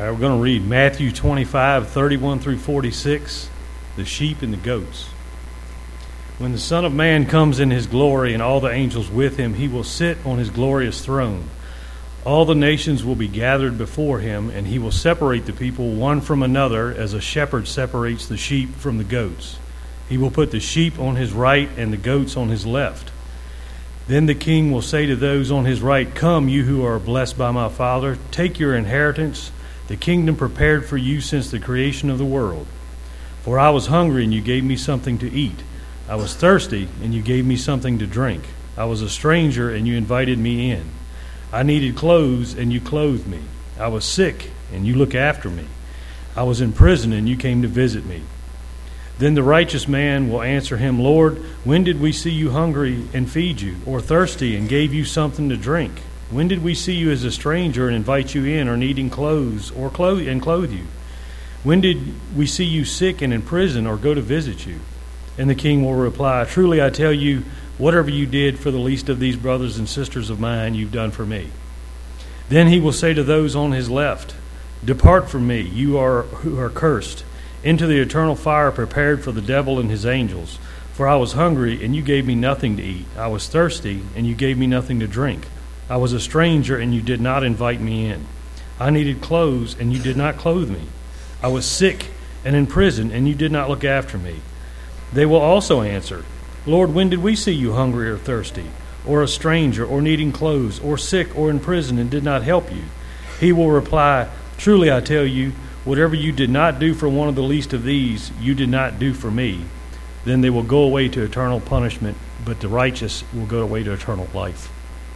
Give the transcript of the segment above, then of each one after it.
All right, we're going to read Matthew 25:31 through 46, the sheep and the goats. When the Son of Man comes in his glory and all the angels with him, he will sit on his glorious throne. All the nations will be gathered before him, and he will separate the people one from another as a shepherd separates the sheep from the goats. He will put the sheep on his right and the goats on his left. Then the king will say to those on his right, "Come, you who are blessed by my Father, take your inheritance, the kingdom prepared for you since the creation of the world. For I was hungry, and you gave me something to eat. I was thirsty, and you gave me something to drink. I was a stranger, and you invited me in. I needed clothes, and you clothed me. I was sick, and you looked after me. I was in prison, and you came to visit me." Then the righteous man will answer him, "Lord, when did we see you hungry and feed you, or thirsty and gave you something to drink? When did we see you as a stranger and invite you in, or needing clothes and clothe you? When did we see you sick and in prison, or go to visit you?" And the king will reply, "Truly I tell you, whatever you did for the least of these brothers and sisters of mine, you've done for me." Then he will say to those on his left, "Depart from me, you who are cursed, into the eternal fire prepared for the devil and his angels. For I was hungry, and you gave me nothing to eat. I was thirsty, and you gave me nothing to drink. I was a stranger, and you did not invite me in. I needed clothes, and you did not clothe me. I was sick and in prison, and you did not look after me." They will also answer, "Lord, when did we see you hungry or thirsty, or a stranger, or needing clothes, or sick, or in prison, and did not help you?" He will reply, "Truly I tell you, whatever you did not do for one of the least of these, you did not do for me." Then they will go away to eternal punishment, but the righteous will go away to eternal life.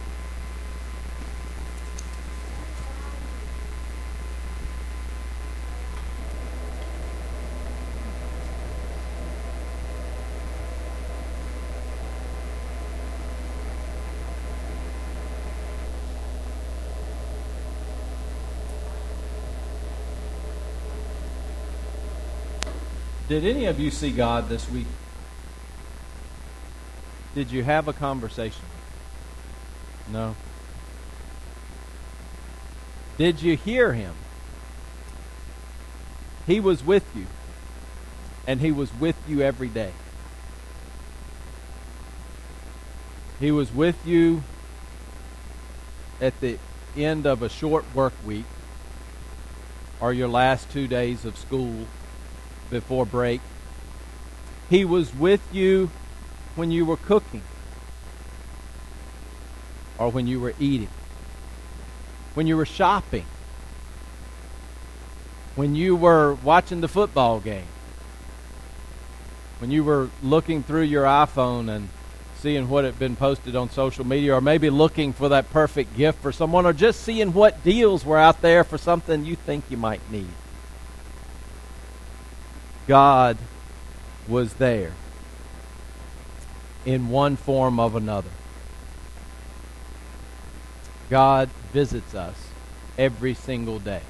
Did any of you see God this week? Did you have a conversation? No. Did you hear him? He was with you, and he was with you every day. He was with you at the end of a short work week, or your last 2 days of school before break. He was with you when you were cooking, or when you were eating, when you were shopping, when you were watching the football game, when you were looking through your iPhone and seeing what had been posted on social media, or maybe looking for that perfect gift for someone, or just seeing what deals were out there for something you think you might need. God was there in one form or another. God visits us every single day.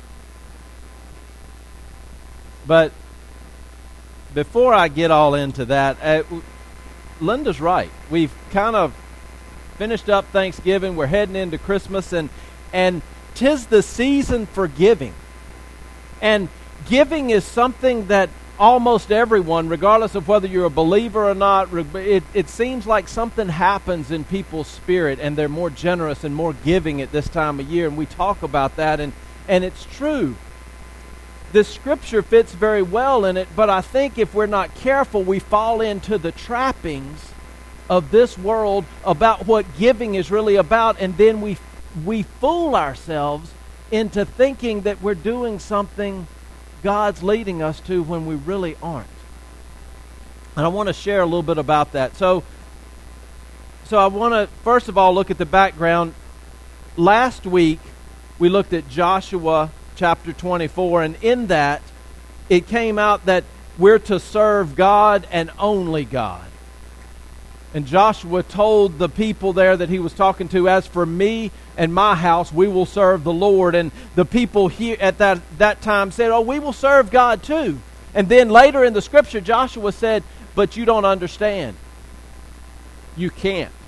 But before I get all into that, Linda's right. We've kind of finished up Thanksgiving. We're heading into Christmas, and 'tis the season for giving. And giving is something that almost everyone, regardless of whether you're a believer or not, it seems like something happens in people's spirit, and they're more generous and more giving at this time of year. And we talk about that, and it's true. The scripture fits very well in it, but I think if we're not careful, we fall into the trappings of this world about what giving is really about, and then we fool ourselves into thinking that we're doing something God's leading us to when we really aren't. And I want to share a little bit about that. So I want to, first of all, look at the background. Last week, we looked at Joshua chapter 24, and in that, it came out that we're to serve God and only God. And Joshua told the people there that he was talking to, "As for me and my house, we will serve the Lord." And the people here at that time said, "Oh, we will serve God too." And then later in the scripture, Joshua said, "But you don't understand. You can't.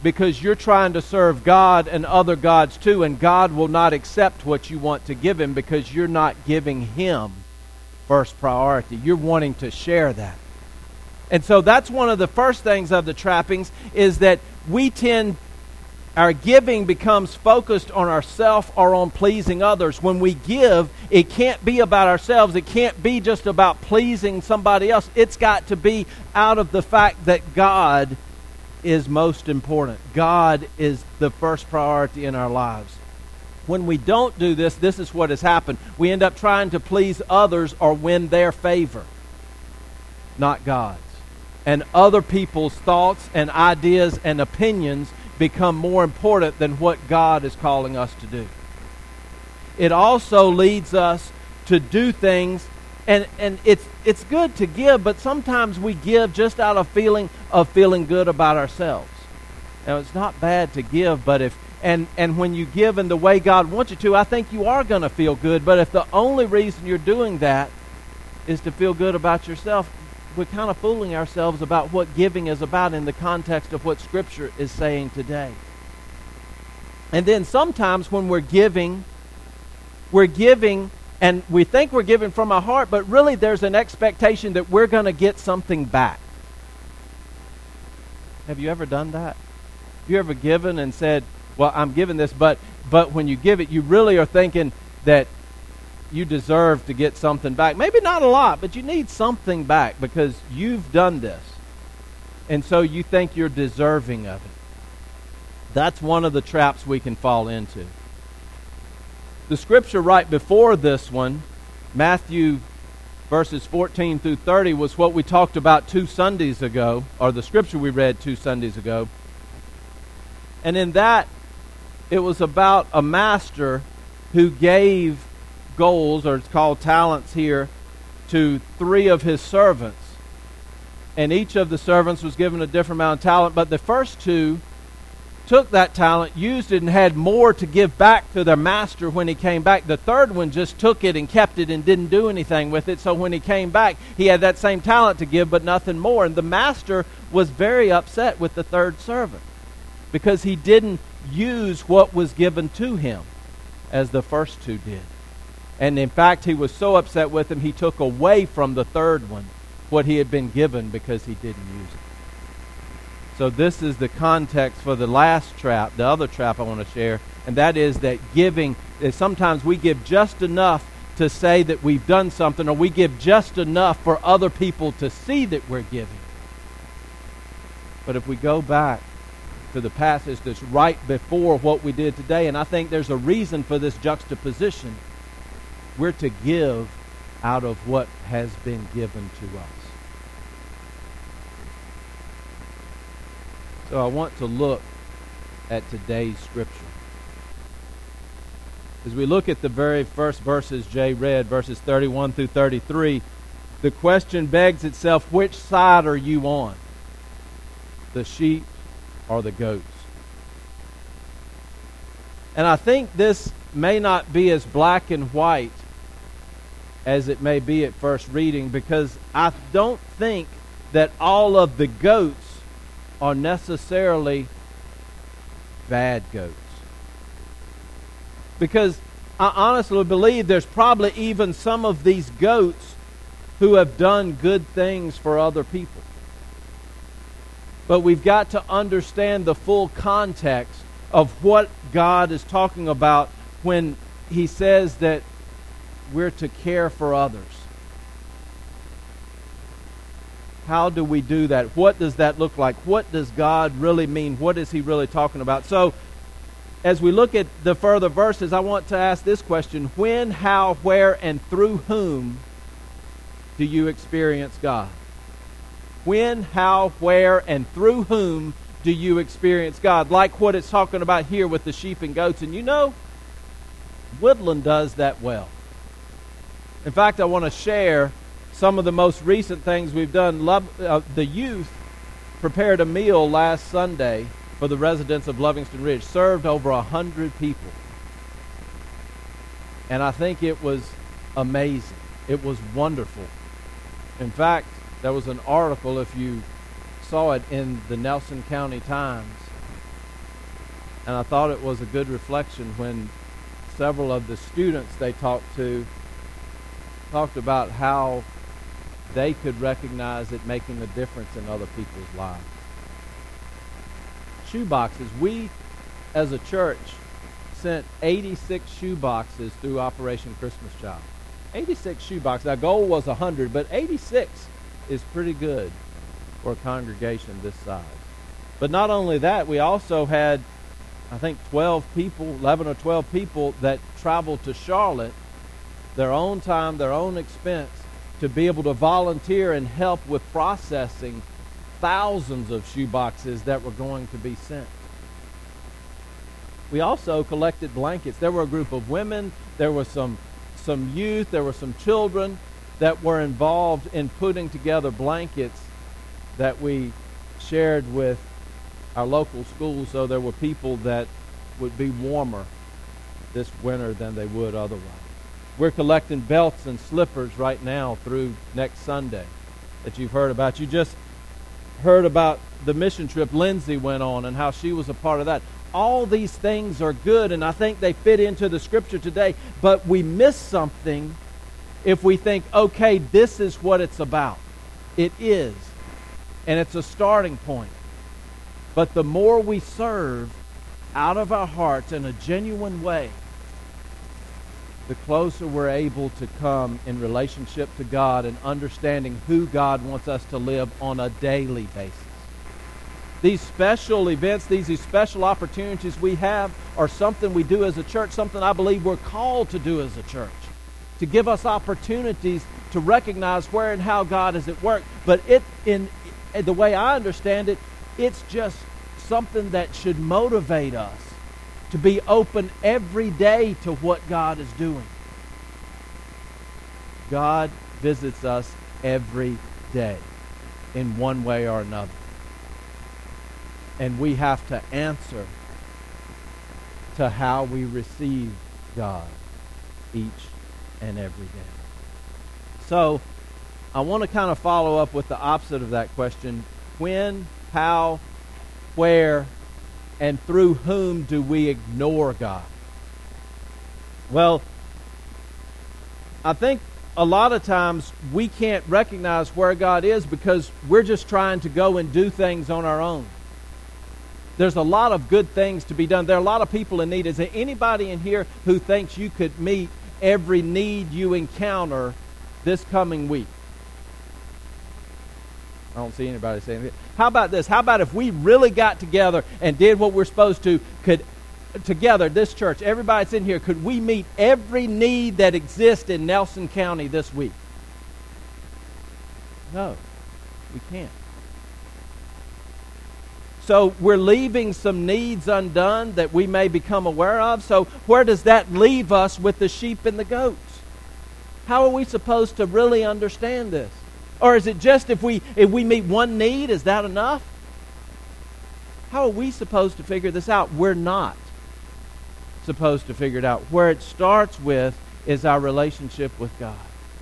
because you're trying to serve God and other gods too, and God will not accept what you want to give Him because you're not giving Him first priority. You're wanting to share that. And so that's one of the first things of the trappings, is that our giving becomes focused on ourselves or on pleasing others. When we give, it can't be about ourselves. It can't be just about pleasing somebody else. It's got to be out of the fact that God is most important. God is the first priority in our lives. When we don't do this, this is what has happened. We end up trying to please others or win their favor, not God's. And other people's thoughts and ideas and opinions become more important than what God is calling us to do. It also leads us to do things, and it's good to give, but sometimes we give just out of feeling good about ourselves. Now, it's not bad to give, but and when you give in the way God wants you to, I think you are going to feel good. But if the only reason you're doing that is to feel good about yourself, we're kind of fooling ourselves about what giving is about in the context of what Scripture is saying today. And then sometimes when we're giving and we think we're giving from our heart, but really there's an expectation that we're going to get something back. Have you ever done that? Have you ever given and said, well, I'm giving this, but when you give it, you really are thinking that you deserve to get something back. Maybe not a lot, but you need something back because you've done this. And so you think you're deserving of it. That's one of the traps we can fall into. The scripture right before this one, Matthew verses 14 through 30, was what we talked about 2 Sundays ago, or the scripture we read 2 Sundays ago. And in that, it was about a master who gave goals, or it's called talents here, to 3 of his servants. And each of the servants was given a different amount of talent, but the first 2 took that talent, used it, and had more to give back to their master when he came back. The third one just took it and kept it and didn't do anything with it. So when he came back, he had that same talent to give, but nothing more. And the master was very upset with the third servant because he didn't use what was given to him as the first 2 did. And in fact, he was so upset with him, he took away from the third one what he had been given because he didn't use it. So this is the context for the last trap, the other trap I want to share, and that is that giving, sometimes we give just enough to say that we've done something, or we give just enough for other people to see that we're giving. But if we go back to the passage that's right before what we did today, and I think there's a reason for this juxtaposition, we're to give out of what has been given to us. So I want to look at today's scripture. As we look at the very first verses Jay read, verses 31 through 33, the question begs itself, which side are you on? The sheep or the goats? And I think this may not be as black and white as it may be at first reading, because I don't think that all of the goats are necessarily bad goats. Because I honestly believe there's probably even some of these goats who have done good things for other people. But we've got to understand the full context of what God is talking about when He says that we're to care for others. How do we do that? What does that look like? What does God really mean? What is He really talking about? So, as we look at the further verses, I want to ask this question: when, how, where, and through whom do you experience God? When, how, where, and through whom do you experience God? Like what it's talking about here with the sheep and goats. And you know, Woodland does that well. In fact, I want to share some of the most recent things we've done. The youth prepared a meal last Sunday for the residents of Livingston Ridge, served over 100 people. And I think it was amazing. It was wonderful. In fact, there was an article, if you saw it in the Nelson County Times, And I thought it was a good reflection when several of the students they talked to talked about how they could recognize it making a difference in other people's lives. Shoe boxes. We, as a church, sent 86 shoe boxes through Operation Christmas Child. 86 shoe boxes. Our goal was 100, but 86 is pretty good for a congregation this size. But not only that, we also had, I think, 11 or 12 people that traveled to Charlotte, their own time, their own expense, to be able to volunteer and help with processing thousands of shoe boxes that were going to be sent. We also collected blankets. There were a group of women, there were some youth, there were some children that were involved in putting together blankets that we shared with our local schools, so there were people that would be warmer this winter than they would otherwise. We're collecting belts and slippers right now through next Sunday that you've heard about. You just heard about the mission trip Lindsay went on and how she was a part of that. All these things are good, and I think they fit into the Scripture today, but we miss something if we think, okay, this is what it's about. It is, and it's a starting point. But the more we serve out of our hearts in a genuine way, the closer we're able to come in relationship to God and understanding who God wants us to live on a daily basis. These special events, these special opportunities we have are something we do as a church, something I believe we're called to do as a church, to give us opportunities to recognize where and how God is at work. But in the way I understand it, it's just something that should motivate us to be open every day to what God is doing. God visits us every day in one way or another. And we have to answer to how we receive God each and every day. So, I want to kind of follow up with the opposite of that question. When, how, where, and through whom do we ignore God? Well, I think a lot of times we can't recognize where God is because we're just trying to go and do things on our own. There's a lot of good things to be done. There are a lot of people in need. Is there anybody in here who thinks you could meet every need you encounter this coming week? I don't see anybody saying it. How about this? How about if we really got together and did what we're supposed to, together, this church, everybody that's in here, could we meet every need that exists in Nelson County this week? No, we can't. So we're leaving some needs undone that we may become aware of. So where does that leave us with the sheep and the goats? How are we supposed to really understand this? Or is it just if we meet one need, is that enough? How are we supposed to figure this out? We're not supposed to figure it out. Where it starts with is our relationship with God.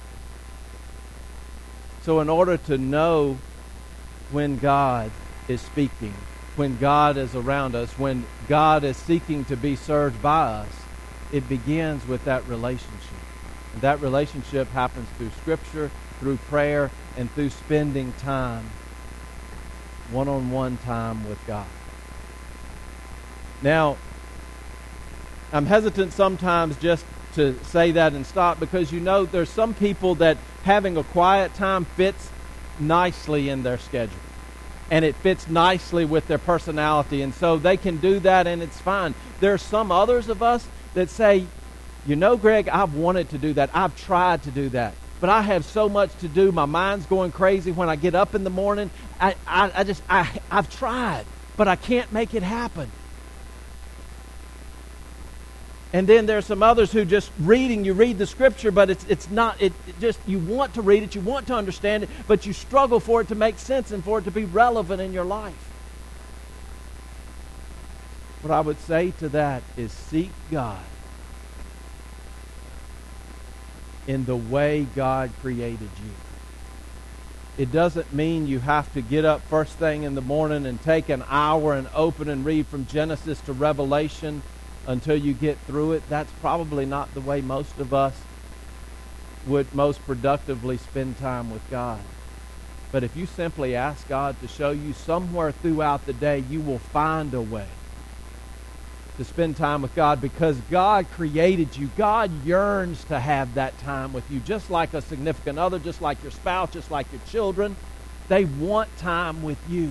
So in order to know when God is speaking, when God is around us, when God is seeking to be served by us, it begins with that relationship. And that relationship happens through Scripture, through prayer, and through spending time, one-on-one time with God. Now, I'm hesitant sometimes just to say that and stop because there's some people that having a quiet time fits nicely in their schedule. And it fits nicely with their personality. And so they can do that and it's fine. There are some others of us that say, Greg, I've wanted to do that. I've tried to do that. But I have so much to do. My mind's going crazy when I get up in the morning. I've tried, but I can't make it happen. And then there's some others who just you read the Scripture, but it's not, you want to read it, you want to understand it, but you struggle for it to make sense and for it to be relevant in your life. What I would say to that is seek God in the way God created you. It doesn't mean you have to get up first thing in the morning and take an hour and open and read from Genesis to Revelation until you get through it. That's probably not the way most of us would most productively spend time with God. But if you simply ask God to show you somewhere throughout the day, you will find a way to spend time with God, because God created you. God yearns to have that time with you, just like a significant other, just like your spouse, just like your children. They want time with you.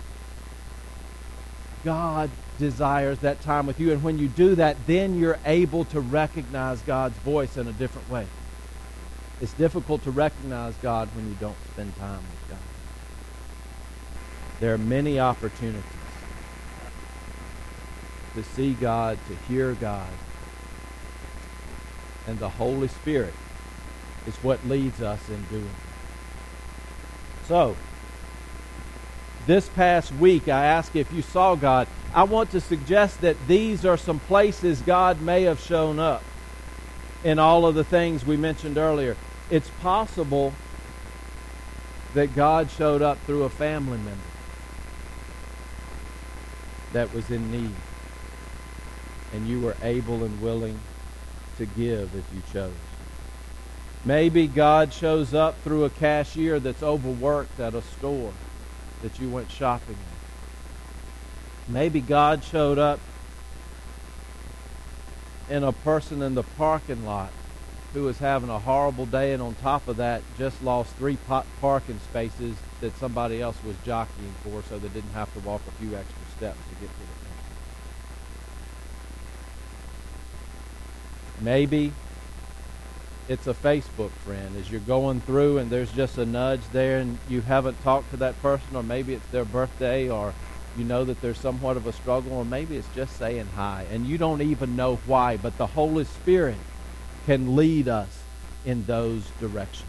God desires that time with you, and when you do that, then you're able to recognize God's voice in a different way. It's difficult to recognize God when you don't spend time with God. There are many opportunities to see God, to hear God. And the Holy Spirit is what leads us in doing it. So, this past week I asked if you saw God. I want to suggest that these are some places God may have shown up in all of the things we mentioned earlier. It's possible that God showed up through a family member that was in need, and you were able and willing to give if you chose. Maybe God shows up through a cashier that's overworked at a store that you went shopping at. Maybe God showed up in a person in the parking lot who was having a horrible day, and on top of that just lost 3 parking spaces that somebody else was jockeying for, so they didn't have to walk a few extra steps to get to the thing. Maybe it's a Facebook friend as you're going through and there's just a nudge there and you haven't talked to that person, or maybe it's their birthday, or you know that there's somewhat of a struggle, or maybe it's just saying hi and you don't even know why, but the Holy Spirit can lead us in those directions.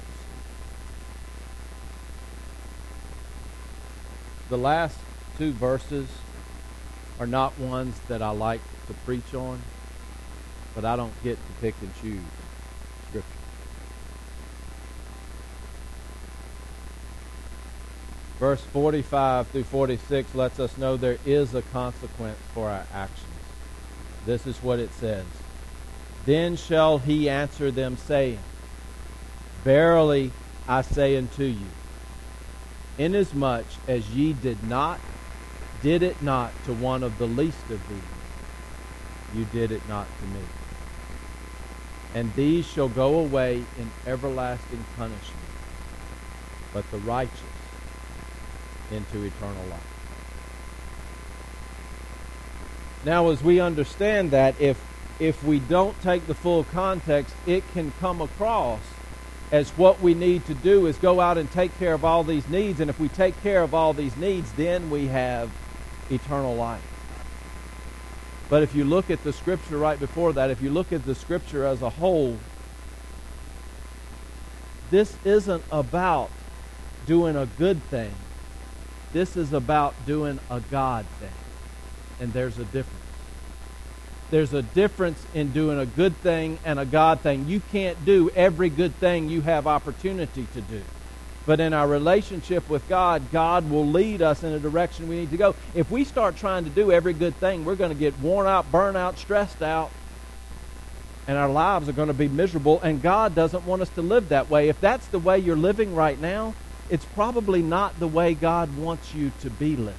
The last 2 verses are not ones that I like to preach on, but I don't get to pick and choose Scripture. Verse 45 through 46 lets us know there is a consequence for our actions. This is what it says. Then shall he answer them, saying, Verily I say unto you, inasmuch as ye did it not to one of the least of these, you did it not to me. And these shall go away in everlasting punishment, but the righteous into eternal life. Now, as we understand that, if we don't take the full context, it can come across as what we need to do is go out and take care of all these needs. And if we take care of all these needs, then we have eternal life. But if you look at the Scripture right before that, if you look at the Scripture as a whole, this isn't about doing a good thing. This is about doing a God thing. And there's a difference. There's a difference in doing a good thing and a God thing. You can't do every good thing you have opportunity to do. But in our relationship with God, God will lead us in a direction we need to go. If we start trying to do every good thing, we're going to get worn out, burnt out, stressed out, and our lives are going to be miserable, and God doesn't want us to live that way. If that's the way you're living right now, it's probably not the way God wants you to be living.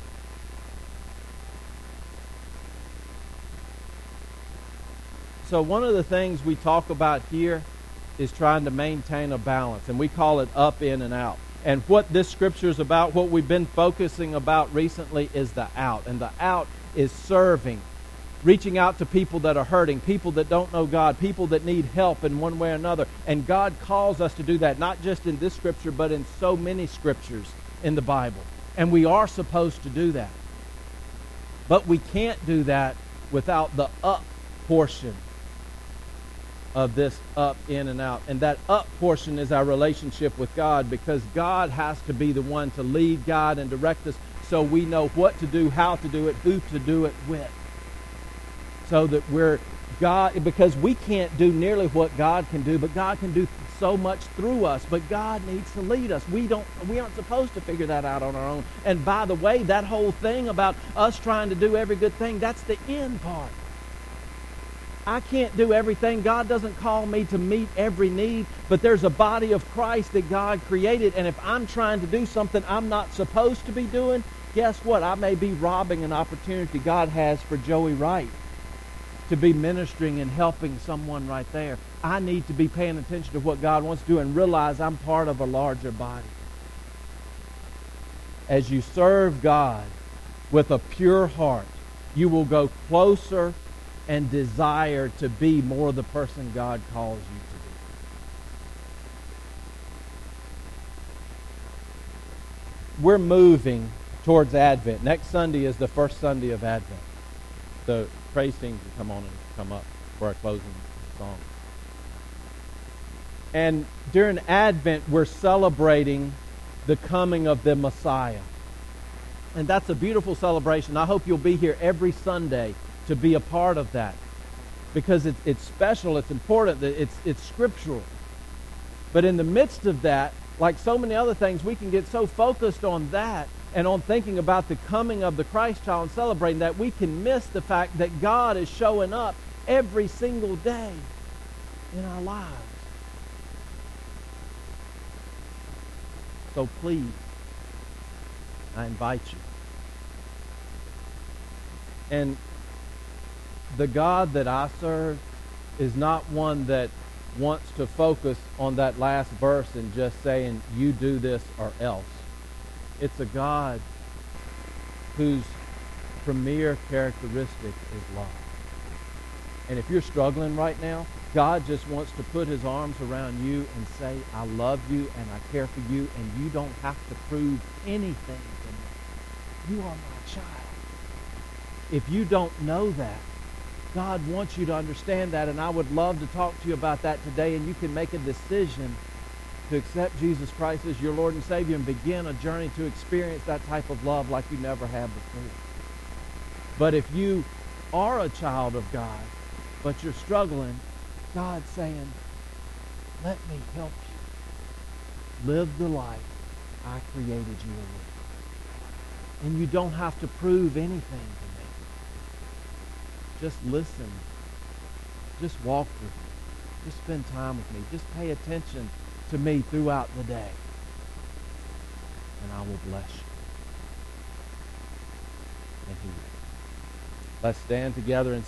So one of the things we talk about here is trying to maintain a balance, and we call it up, in, and out. And what this scripture is about, what we've been focusing about recently, is the out. And the out is serving, reaching out to people that are hurting, people that don't know God, people that need help in one way or another. And God calls us to do that, not just in this scripture, but in so many scriptures in the Bible. And we are supposed to do that. But we can't do that without the up portion of this up, in, and out. And that up portion is our relationship with God, because God has to be the one to lead, guide, and direct us so we know what to do, how to do it, who to do it with. So that we're God, because we can't do nearly what God can do, but God can do so much through us, but God needs to lead us. We aren't supposed to figure that out on our own. And by the way, that whole thing about us trying to do every good thing, that's the end part. I can't do everything. God doesn't call me to meet every need, but there's a body of Christ that God created, and if I'm trying to do something I'm not supposed to be doing, guess what? I may be robbing an opportunity God has for Joey Wright to be ministering and helping someone right there. I need to be paying attention to what God wants to do and realize I'm part of a larger body. As you serve God with a pure heart, you will go closer and desire to be more the person God calls you to be. We're moving towards Advent. Next Sunday is the first Sunday of Advent. The praise team can come on and come up for our closing song. And during Advent, we're celebrating the coming of the Messiah. And that's a beautiful celebration. I hope you'll be here every Sunday to be a part of that, because it's special, it's important, it's scriptural. But in the midst of that, like so many other things, we can get so focused on that and on thinking about the coming of the Christ child and celebrating that, we can miss the fact that God is showing up every single day in our lives. So please, I invite you. And the God that I serve is not one that wants to focus on that last verse and just saying, you do this or else. It's a God whose premier characteristic is love. And if you're struggling right now, God just wants to put his arms around you and say, I love you and I care for you, and you don't have to prove anything to me. You are my child. If you don't know that, God wants you to understand that, and I would love to talk to you about that today, and you can make a decision to accept Jesus Christ as your Lord and Savior and begin a journey to experience that type of love like you never have before. But if you are a child of God, but you're struggling, God's saying, let me help you live the life I created you to live. And you don't have to prove anything to me. Just listen. Just walk with me. Just spend time with me. Just pay attention to me throughout the day. And I will bless you. And he will. Let's stand together and